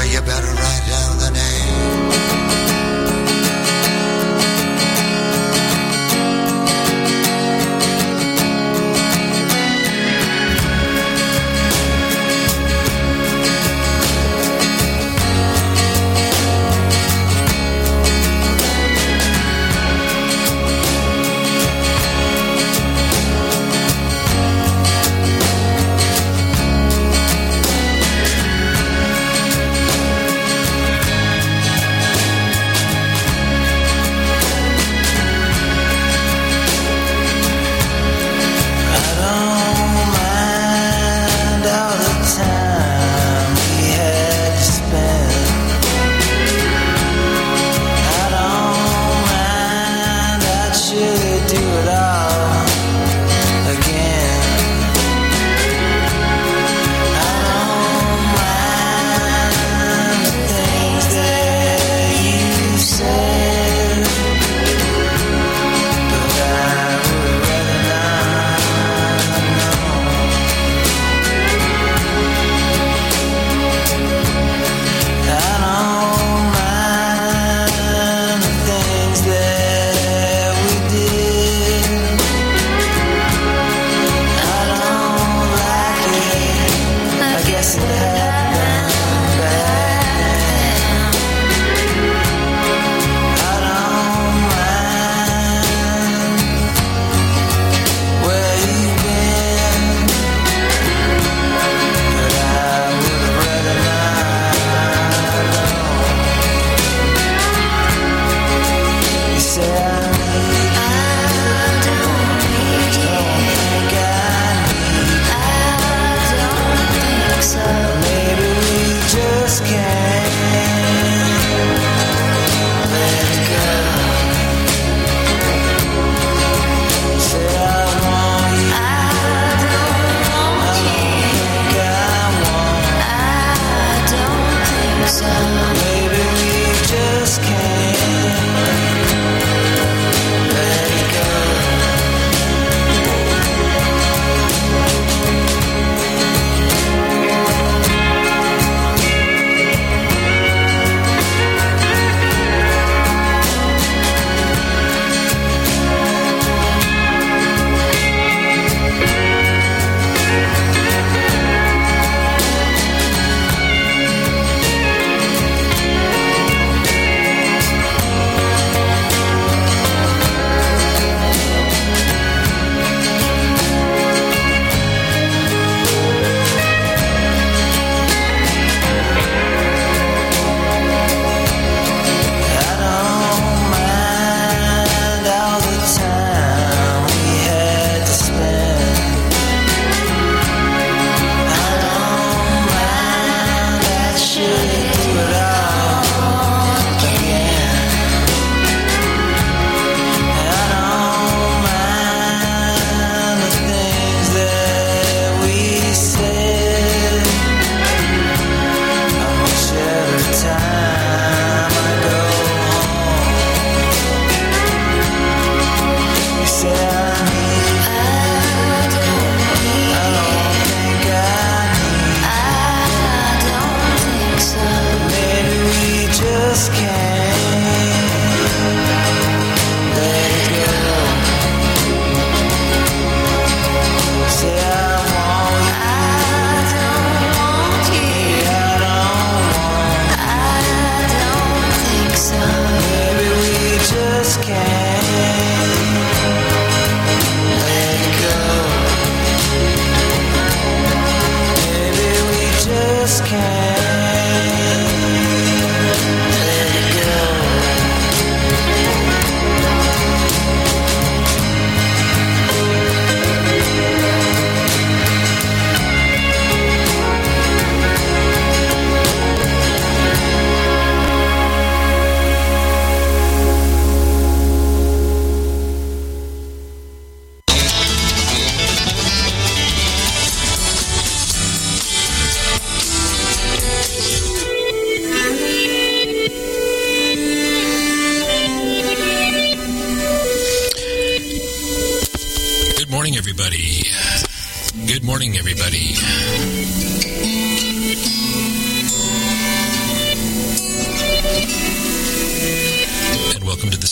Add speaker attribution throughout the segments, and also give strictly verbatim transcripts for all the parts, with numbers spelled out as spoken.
Speaker 1: you better write down the name.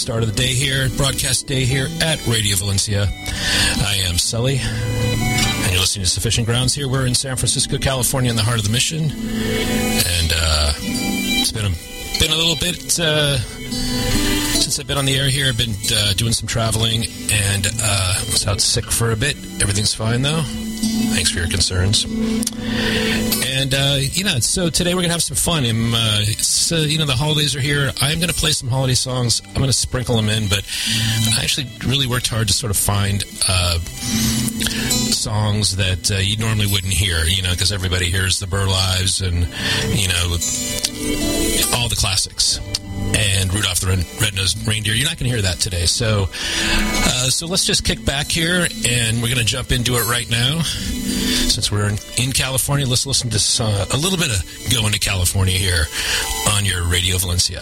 Speaker 2: start of the day here, broadcast day here at Radio Valencia. I am Sully, and you're listening to Sufficient Grounds here. We're in San Francisco, California, in the heart of the Mission, and uh, it's been a, been a little bit uh, since I've been on the air here. I've been uh, doing some traveling, and uh, I was out sick for a bit. Everything's fine, though. Thanks for your concerns. And, uh, you know, so today we're going to have some fun. I'm, uh, it's, uh, you know, the holidays are here. I'm going to play some holiday songs. I'm going to sprinkle them in, but I actually really worked hard to sort of find uh, songs that uh, you normally wouldn't hear, you know, because everybody hears the Burr Lives and, you know, all the classics. And Rudolph the Red-Nosed Reindeer. You're not going to hear that today. So uh, so let's just kick back here, and we're going to jump into it right now. Since we're in, in California, let's listen to uh, a little bit of Going to California here on your Radio Valencia.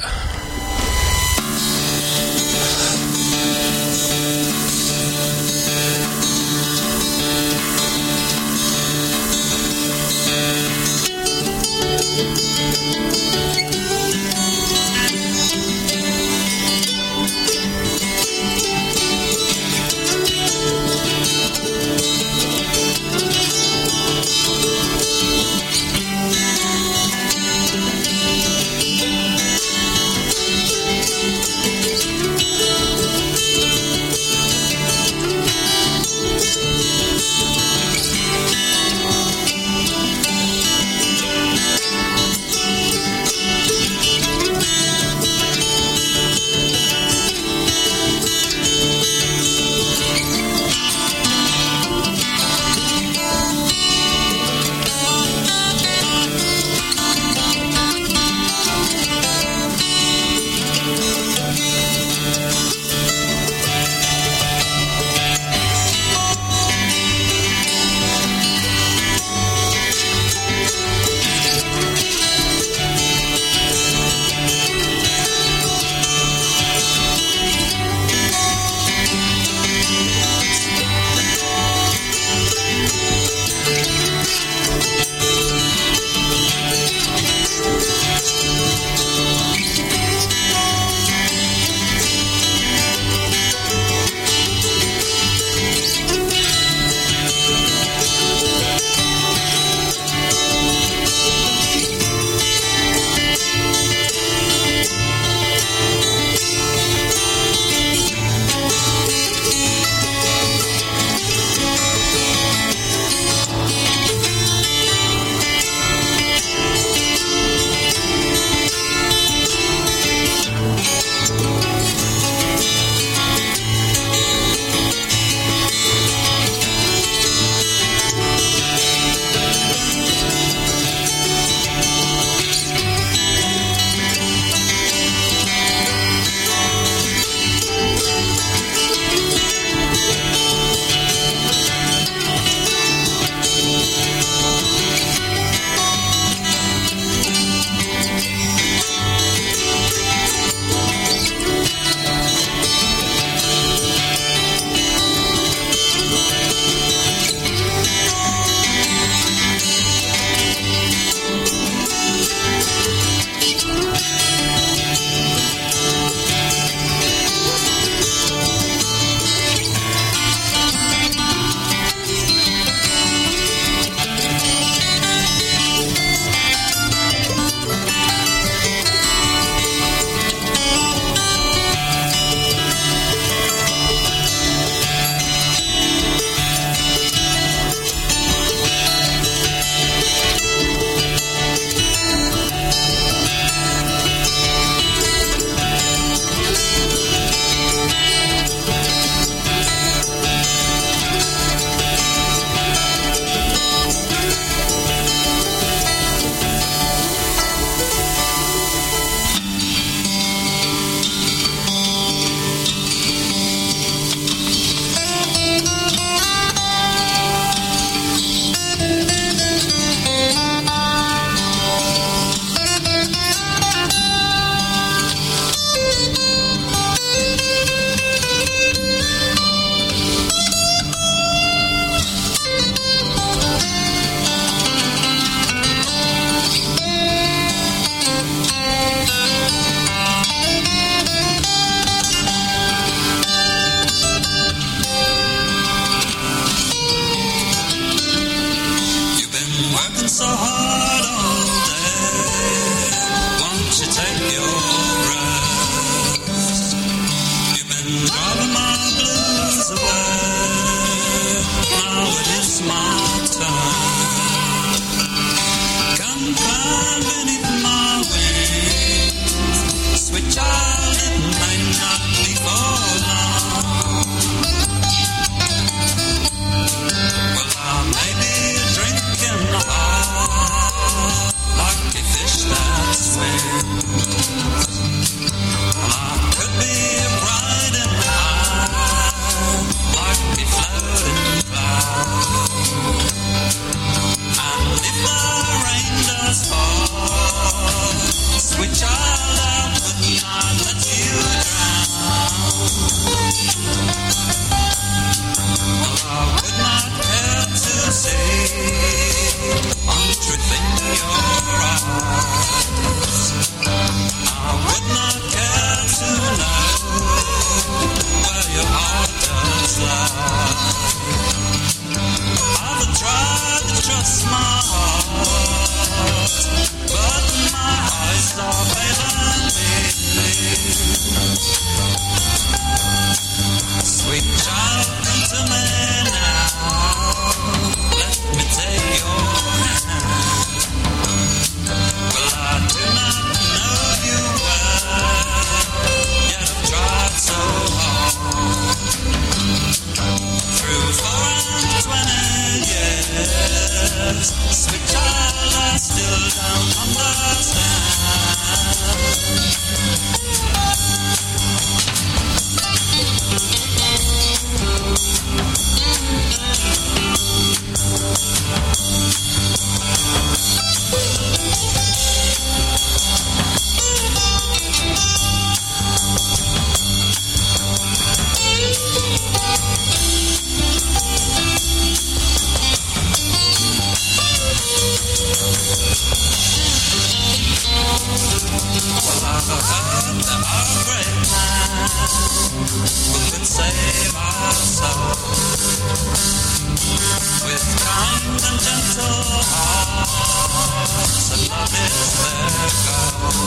Speaker 3: Well, I've heard there are great men who could save our souls with kind and gentle hearts, and love is their goal.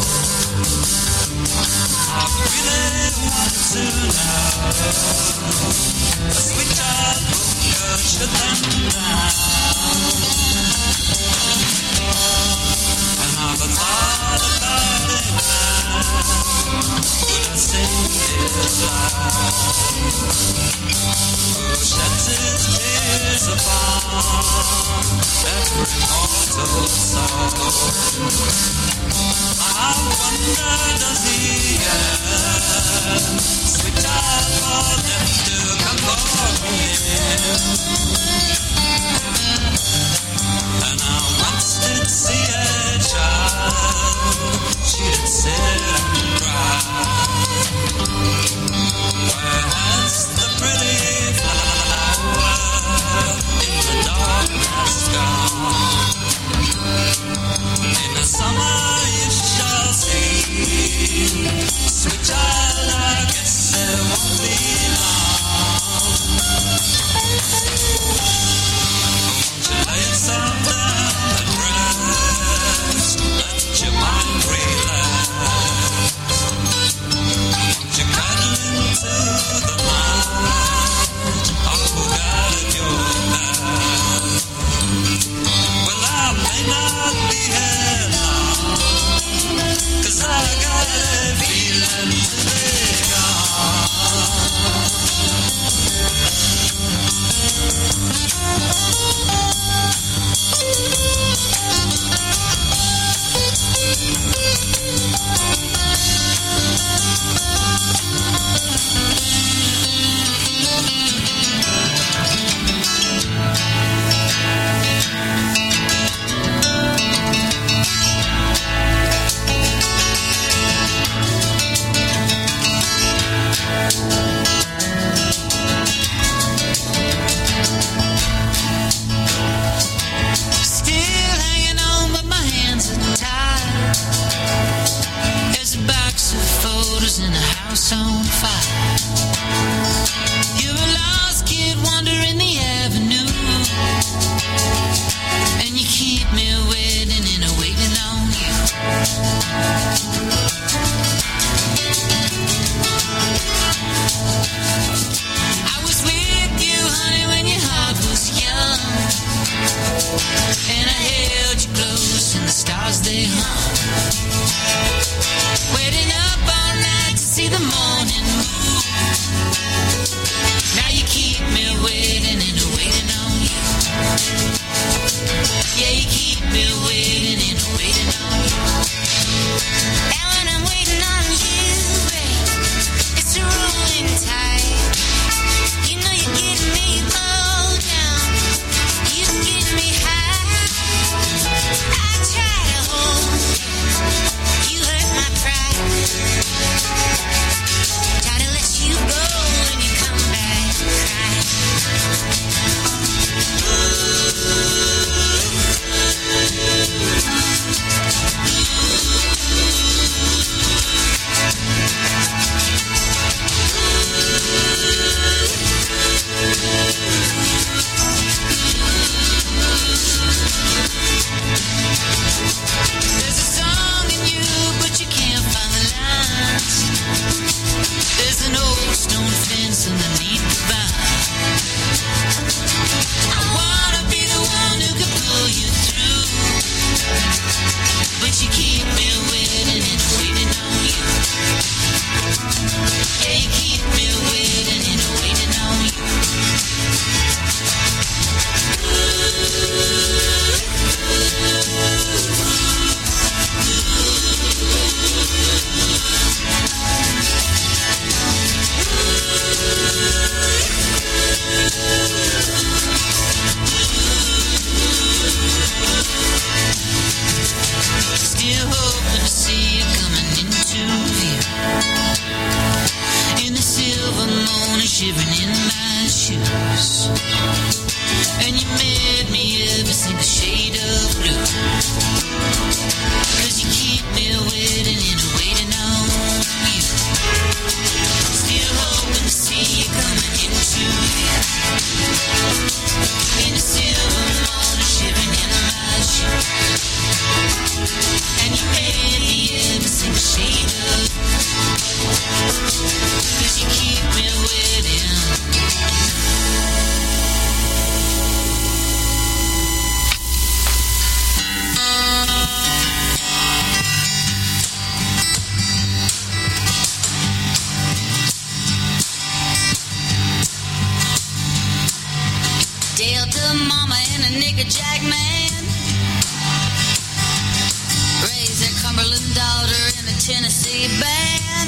Speaker 3: I really want to know a sweet child who nurtured them down. And I've a thought about a man who does sing his loud, who sheds his tears upon every mortal soul. I wonder, does he yearn, sweet child, for them to come for him? And I once did see a child, she did sit and cry. Where has the pretty flower in the darkness gone? In the summer you shall see, sweet child, I guess it won't be long. Won't you lay yourself down and rest, let your mind relax. Won't you cuddle into the night, oh God, at your back. Well, I may not be here long, 'cause I got a feeling to be gone. Still hanging on, but my hands are tied. There's a box of photos in a house on fire. You're a lost kid wandering the avenue, and you keep me waiting and waiting on you. I was with you, honey, when your heart was young, and I held you close and the stars they hung, waiting up all night to see the morning move. Now you keep me waiting and waiting on you. Yeah, you keep me waiting and waiting on you. And when I'm waiting on you, babe, it's a rolling tide. You know you're getting me low down, you're getting me high. I try to hold you, you hurt my pride. Try to let you go when you come back crying. There's a song in you, but you can't find the lines. There's an old stone fence underneath the vine. I wanna be the one who can pull you through, but you keep me waiting and waiting on you. Yeah, you keep me waiting and waiting on you. Still hoping to see you coming into view, in the silver morning, shivering in my shoes. And you made me every single shade of blue, 'cause you keep me waiting in a way. a jackman. Raised their Cumberland daughter in a Tennessee band.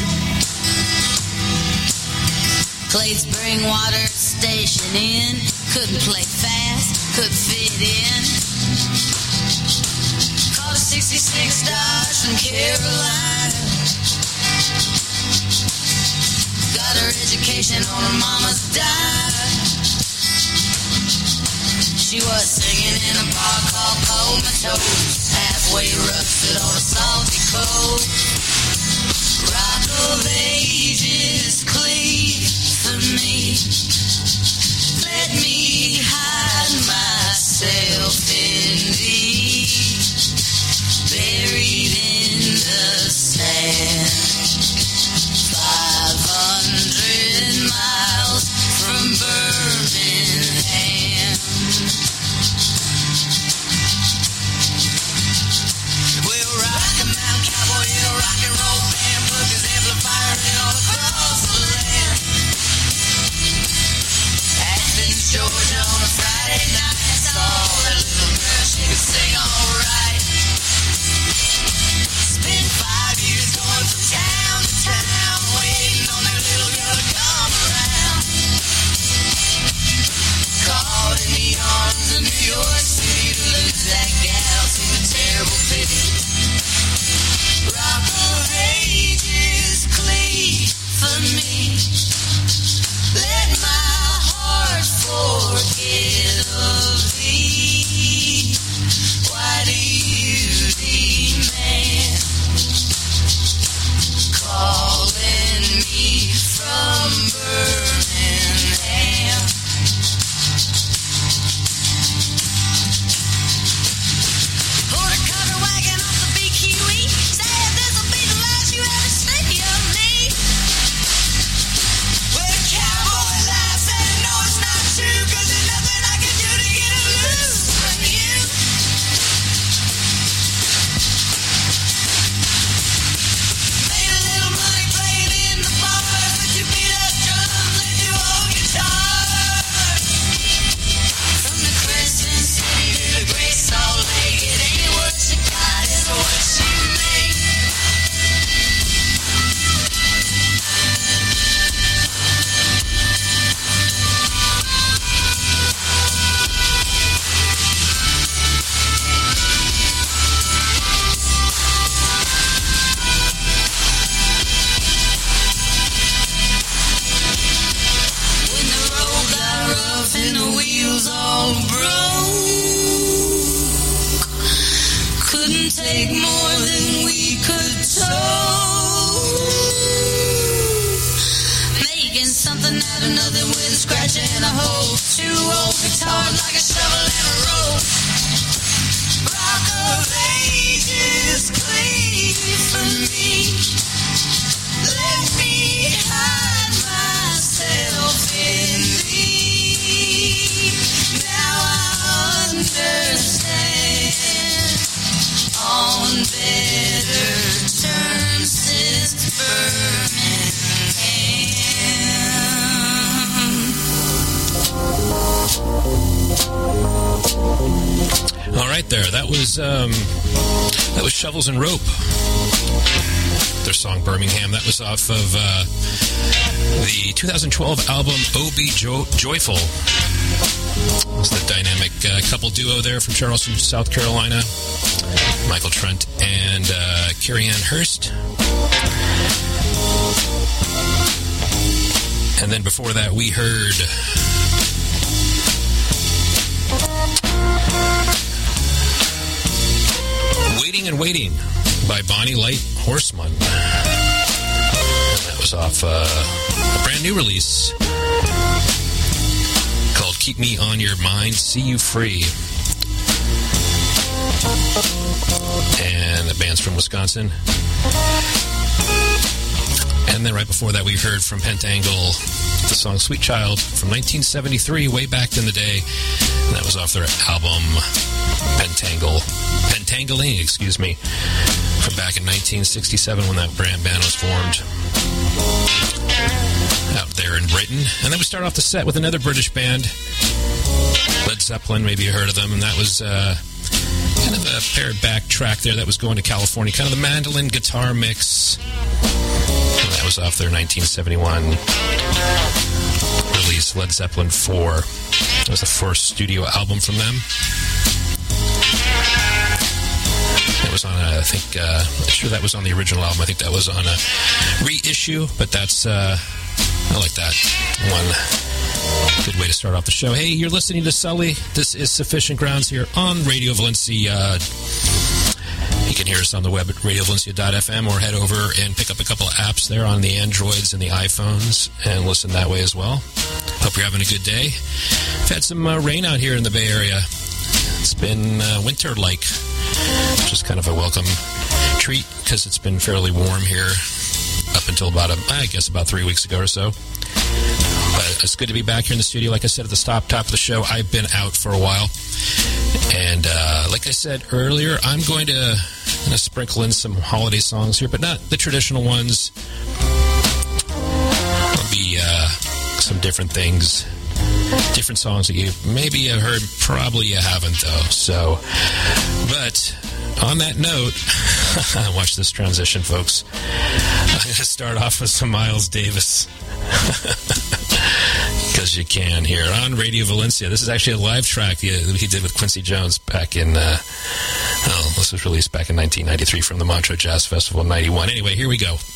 Speaker 3: Played spring water station in. Couldn't play fast, couldn't fit in. Caught a sixty-six Dodge from Carolina. Got her education on her mama's dime. She was singing in a bar called Comatose, halfway rusted on a salty coal. Rock of ages cleave for me. Let me hide myself in thee, buried in the sand. Five hundred miles from Birmingham. We'll rock a Mount Cowboy in a rock and roll band, plug his amplifier in all across the land. Athens, Georgia on a Friday night, saw that little girl, she could sing alright. Spent five years going from town to town, waiting on that little girl to come around. Caught in the arms of New York City, to lose that gal seemed a terrible pity. Rock of ages cleave for me. Let my heart forget of thee. Why do you demand calling me from Birmingham? Pulled a cover wagon off the B Q E, said this'll be the last you ever see of me. With a cowboy laugh, said no, it's not true, 'cause there's nothing I can do to get it loose from you. Made a little money playing in the bars, but you beat up drums, let you old guitars. From the Crescent City to the Great Salt Lake, it ain't what you got, it's what you make. When the road got rough and the wheels all broke, couldn't take more than we could tow. Making something out of nothing with a scratch and a hole. Two old guitars like a shovel and a rope. Rock of ages cleave for me. Let me hide myself in thee. Now I understand. On better terms since Birmingham.
Speaker 2: All right, there. That was um, that was Shovels and Rope. Their song Birmingham. That was off of uh, the two thousand twelve album "Oh Be jo- Joyful." It's the dynamic uh, couple duo there from Charleston, South Carolina. Michael Trent and uh, Carrie Ann Hurst. And then before that, we heard Waiting and Waiting by Bonnie Light Horseman. And that was off uh, a brand new release called Keep Me on Your Mind, See You Free. And the band's from Wisconsin. And then right before that, we heard from Pentangle the song Sweet Child from nineteen seventy-three, way back in the day. And that was off their album Pentangle. Pentangling, excuse me, from back in nineteen sixty-seven when that brand band was formed. out there in Britain. And then we start off the set with another British band, Led Zeppelin. Maybe you heard of them. And that was uh, kind of a pared back track there that was going to California. Kind of the mandolin guitar mix. And that was off their nineteen seventy-one release, Led Zeppelin four. It was the first studio album from them. It was on a, I think, uh, I'm not sure that was on the original album. I think that was on a reissue, but that's, uh, I like that one. Good way to start off the show. Hey, you're listening to Sully. This is Sufficient Grounds here on Radio Valencia. You can hear us on the web at radio valencia dot f m or head over and pick up a couple of apps there on the Androids and the iPhones and listen that way as well. Hope you're having a good day. We've had some uh, rain out here in the Bay Area. It's been uh, winter-like, which is kind of a welcome treat because it's been fairly warm here up until about, a, I guess, about three weeks ago or so. But it's good to be back here in the studio. Like I said at the top, top of the show, I've been out for a while. And uh, like I said earlier, I'm going to, going to sprinkle in some holiday songs here, but not the traditional ones. There'll be uh, some different things, different songs that you maybe have heard, probably you haven't, though. So, but on that note, watch this transition, folks. I'm going to start off with some Miles Davis. Because you can here on Radio Valencia. This is actually a live track he, he did with Quincy Jones back in, uh, oh, this was released back in nineteen ninety-three from the Montreux Jazz Festival in ninety-one. Anyway, here we go.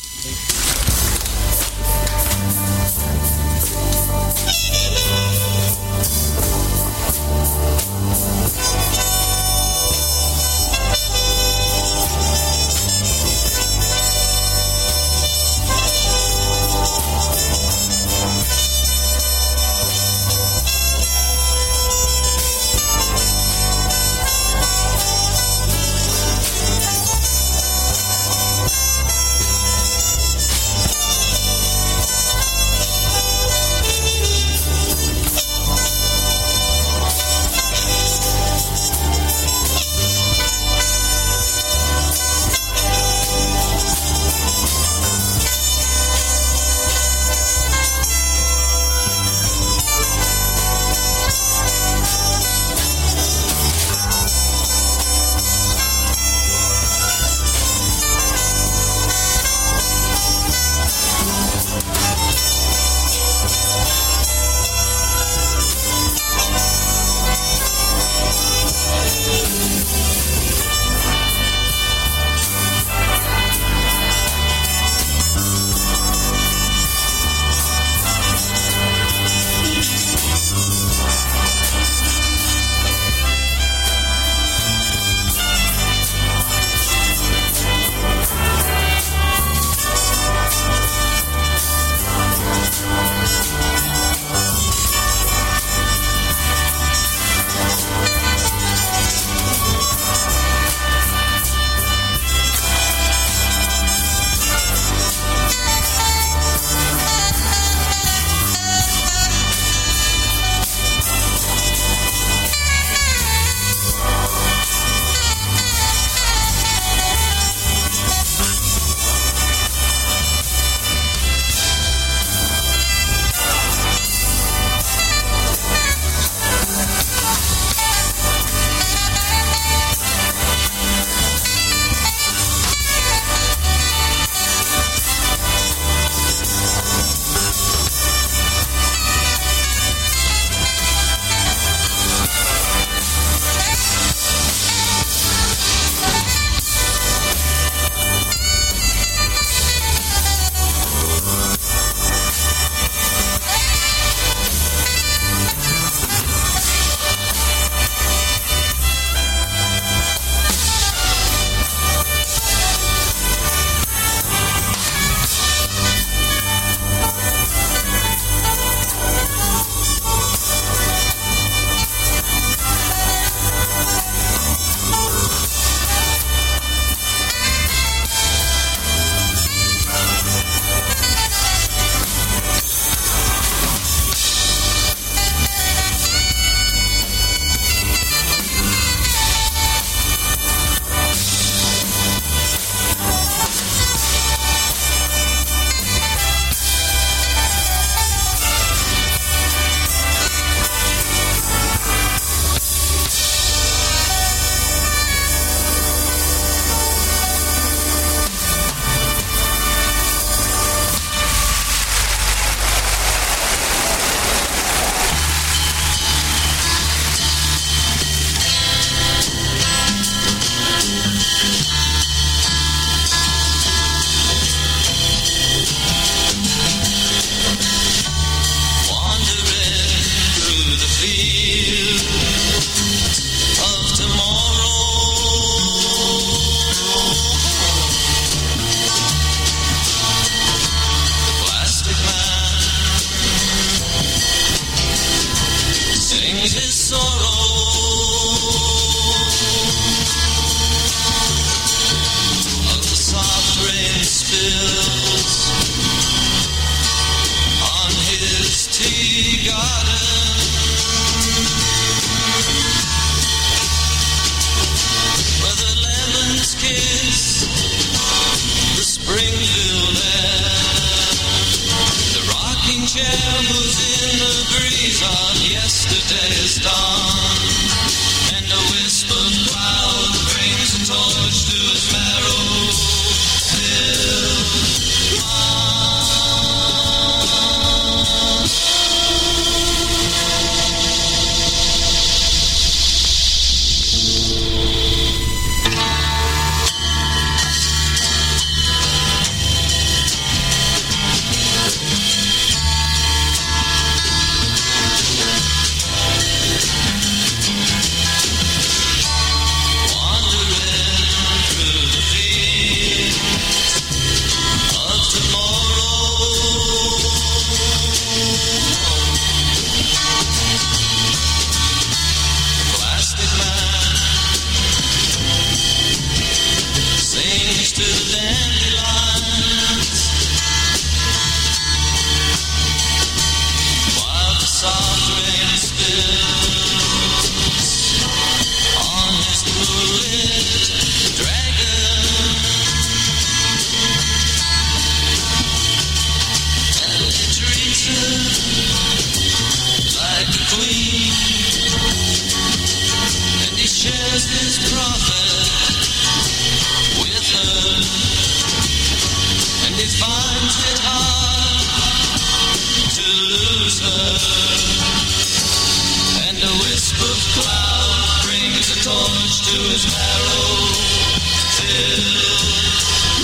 Speaker 4: turn. And a wisp of cloud brings a torch to his marrow. Till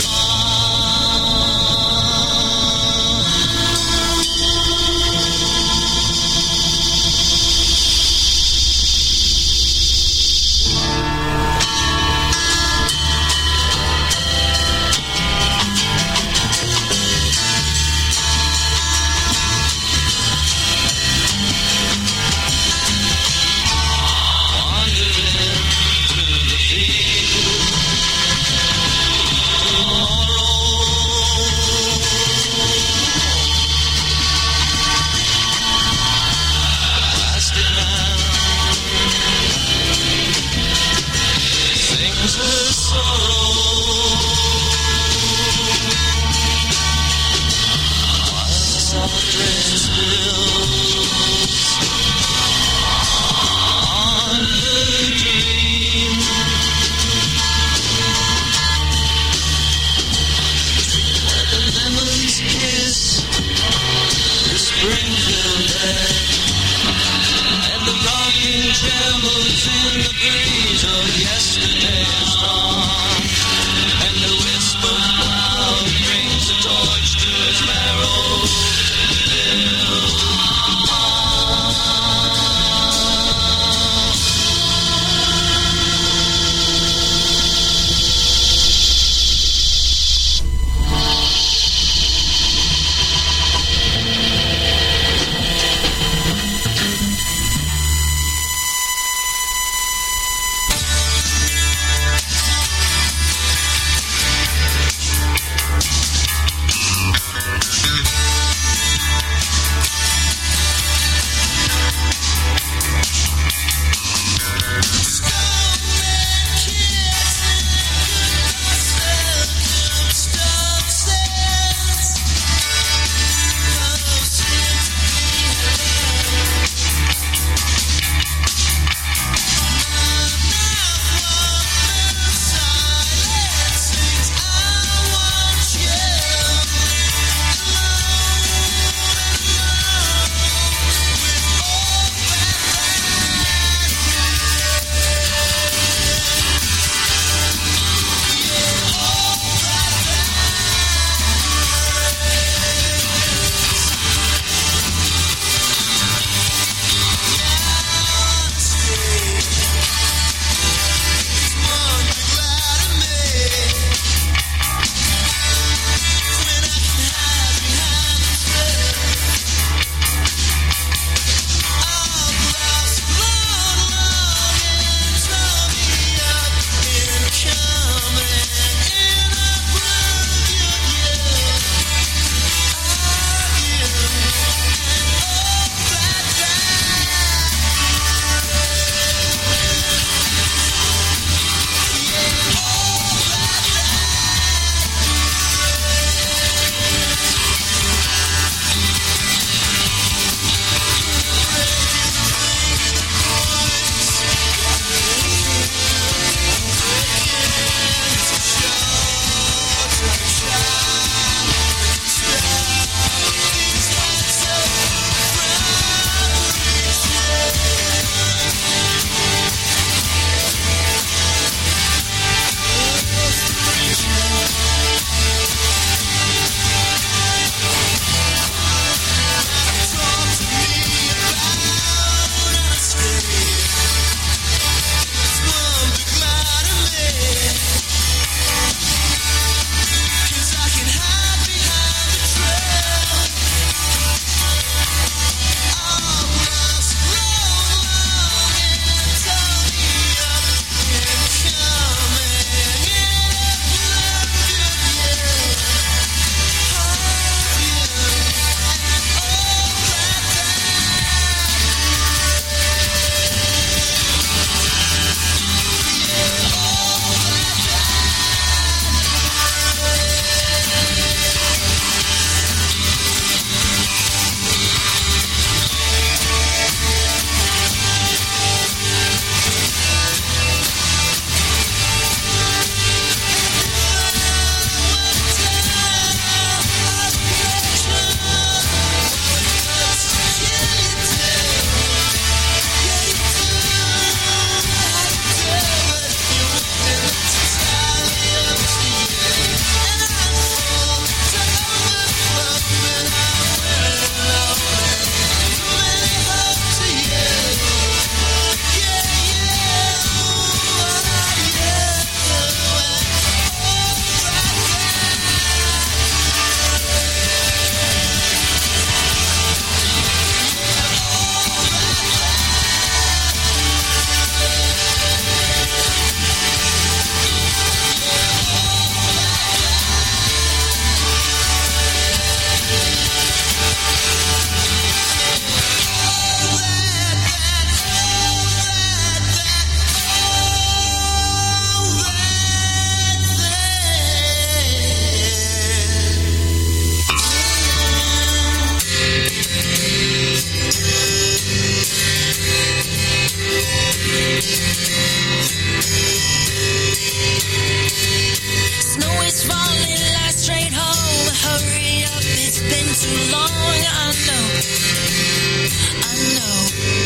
Speaker 3: too long. I know, I know.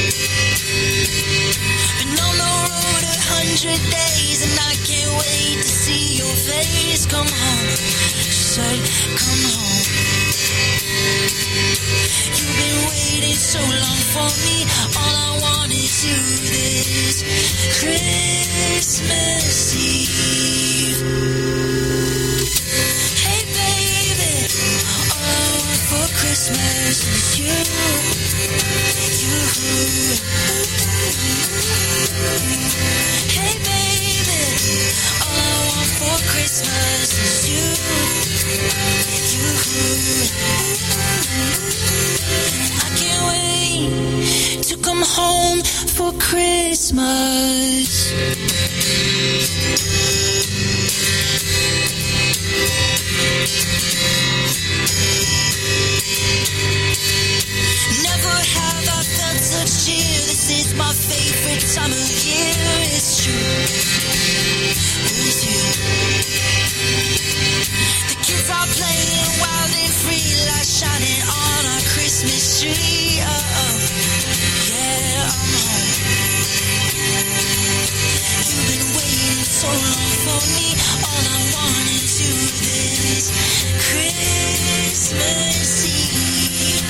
Speaker 3: Been on the road a hundred days and I can't wait to see your face. Come home, she said, come home. You've been waiting so long for me. All I want is you this Christmas Eve. Hey baby, all I want for Christmas is you. You. Hey baby, all I want for Christmas is you. You. I can't wait to come home for Christmas. Never have I felt such cheer. This is my favorite time of year. It's true. With you. The kids are playing wild and free, light shining on our Christmas tree. Oh, oh. Yeah, I'm home. You've been waiting so long for me. All I want is you this Christmas Eve.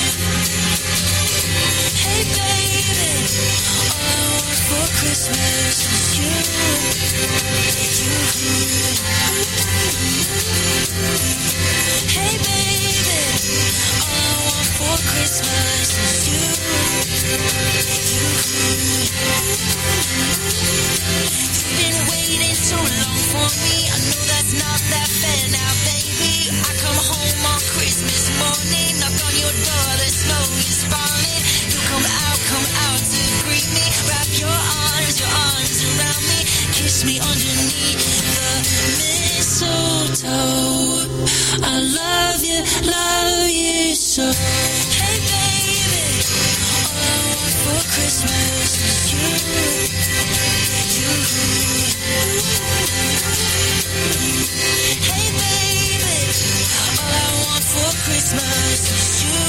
Speaker 3: Hey baby, all I want for Christmas is you. You. Hey baby, all I want for Christmas is you. You. You've been waiting so long for me. I know that's not that fair now, baby. I come home on Christmas morning, knock on your door, the snow is falling. You come out, come out to greet me. Wrap your arms, your arms around me. Kiss me underneath the mistletoe. I love you, love you so. Hey baby, all I want for Christmas is you. You. Hey baby, all I want for Christmas is you.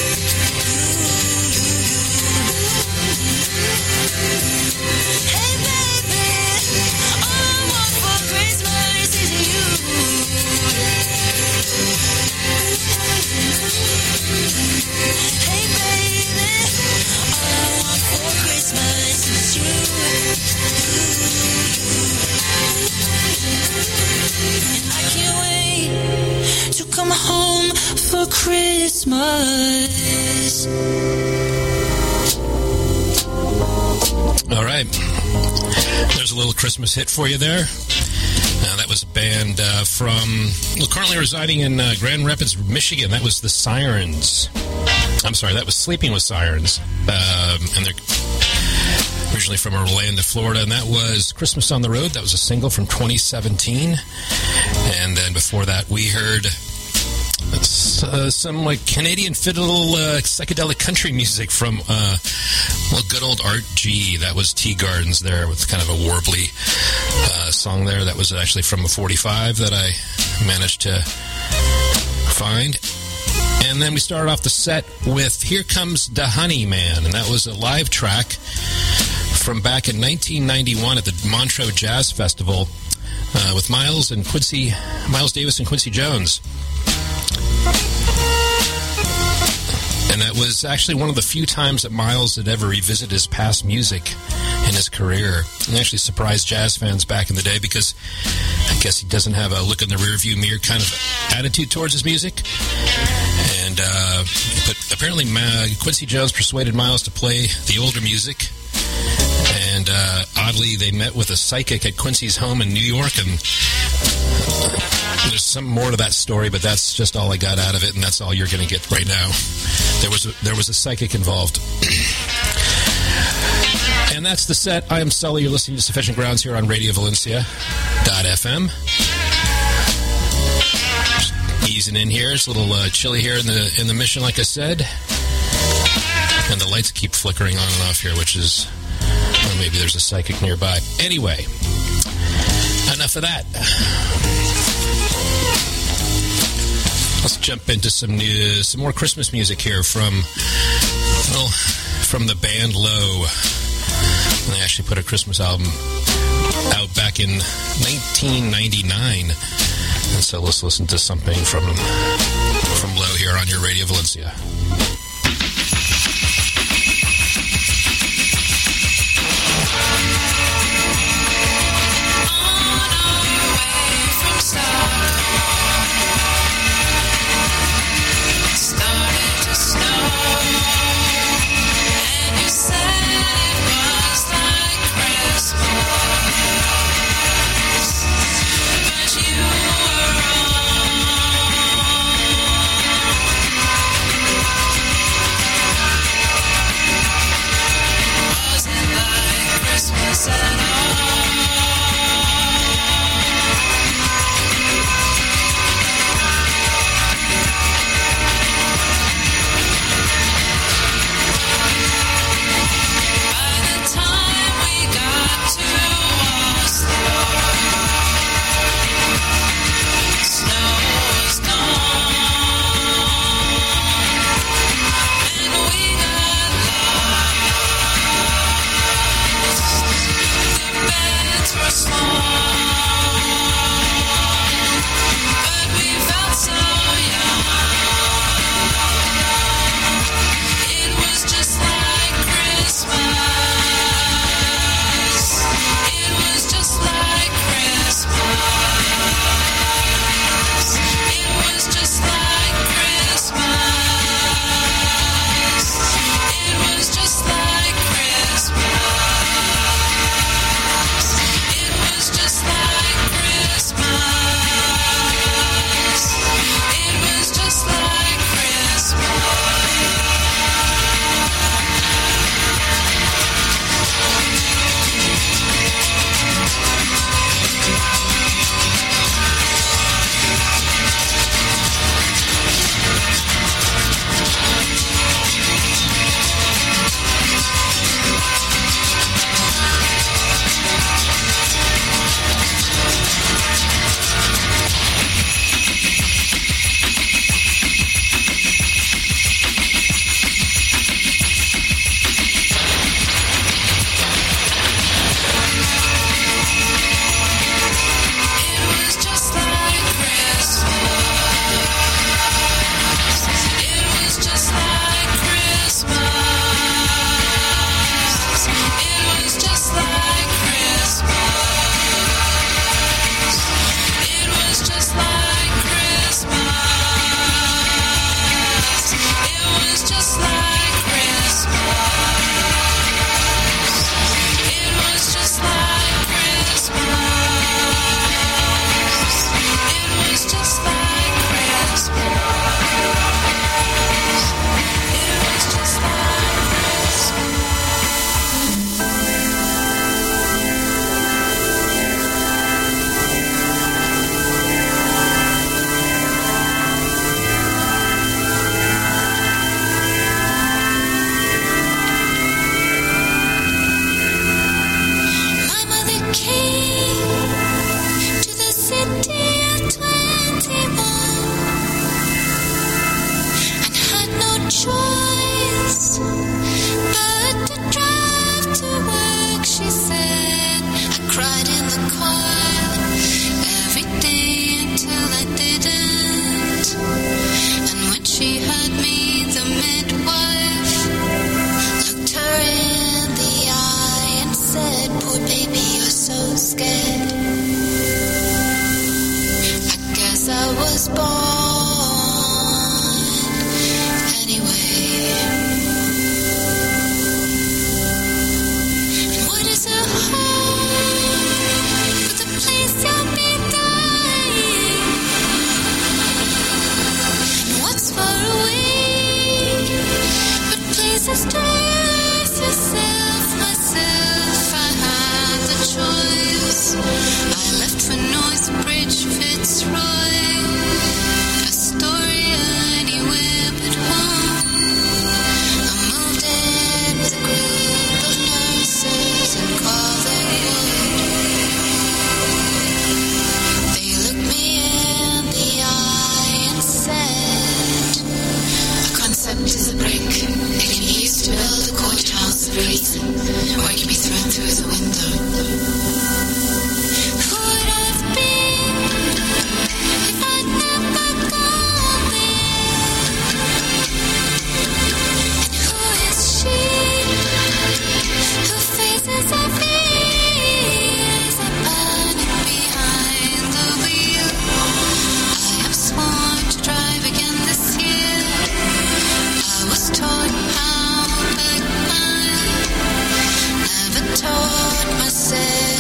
Speaker 3: Hey baby, all I want for Christmas is you. Hey baby, all I want for Christmas is you. And I can't wait to come home for Christmas.
Speaker 2: All right. There's a little Christmas hit for you there. Uh, that was a band uh, from, well, currently residing in uh, Grand Rapids, Michigan. That was the Sirens. I'm sorry, that was Sleeping with Sirens. Um, and they're originally from Orlando, Florida. And that was Christmas on the Road. That was a single from twenty seventeen. And then before that, we heard uh, some like Canadian fiddle uh, psychedelic country music from uh, well, good old Art G. That was Tea Gardens there with kind of a warbly uh, song there. That was actually from a forty-five that I managed to find. And then we started off the set with Here Comes the Honey Man, and that was a live track from back in nineteen ninety-one at the Montreux Jazz Festival uh, with Miles and Quincy, Miles Davis and Quincy Jones. And that was actually one of the few times that Miles had ever revisited his past music in his career. And actually surprised jazz fans back in the day because I guess he doesn't have a look in the rearview mirror kind of attitude towards his music. And uh, but apparently uh, Quincy Jones persuaded Miles to play the older music. And uh, oddly, they met with a psychic at Quincy's home in New York, and uh, there's some more to that story, but that's just all I got out of it, and that's all you're going to get right now. There was a, there was a psychic involved. And that's the set. I am Sully. You're listening to Sufficient Grounds here on Radio Valencia dot f m. Just easing in here. It's a little uh, chilly here in the in the Mission, like I said. And the lights keep flickering on and off here, which is... Or maybe there's a psychic nearby. Anyway, enough of that. Let's jump into some new, some more Christmas music here from, well, from the band Low. They actually put a Christmas album out back in nineteen ninety-nine. And so let's listen to something from from Low here on your Radio Valencia.
Speaker 3: They looked me in the eye and said, Who would I've been if I'd never gone there? And who is she who faces our fears? I'm burning behind the wheel. I have sworn to drive again this year. I was taught how, but I never taught myself.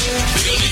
Speaker 4: We'll